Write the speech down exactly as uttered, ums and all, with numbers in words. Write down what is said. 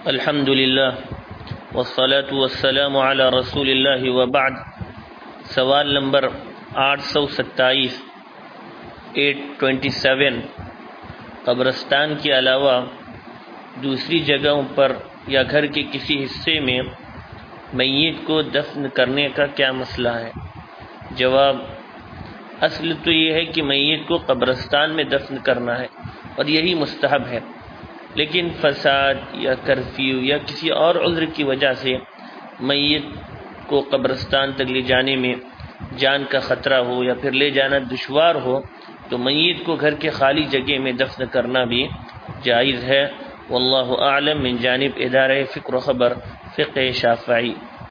अल्हम्दुलिल्लाह वस्सलातु वस्सलामु अला रसूलिल्लाहि व बाद। सवाल नंबर आठ सौ सत्ताईस एट ट्वेंटी सेवन कब्रस्तान के अलावा दूसरी जगहों पर या घर के किसी हिस्से में मय्यत को दफन करने का क्या मसला है? जवाब, असल तो ये है कि मय्यत को कब्रस्तान में दफन करना है और यही मुस्तहब है, लेकिन फसाद या कर्फ्यू या किसी और उज़्र की वजह से मय्यत को कब्रस्तान तक ले जाने में जान का ख़तरा हो या फिर ले जाना दुश्वार हो तो मय्यत को घर के खाली जगह में दफन करना भी जायज़ है। वल्लाहु आलम। मिन जानिब इदारा फ़िक्र ख़बर फ़िक़्ह शाफ़िई।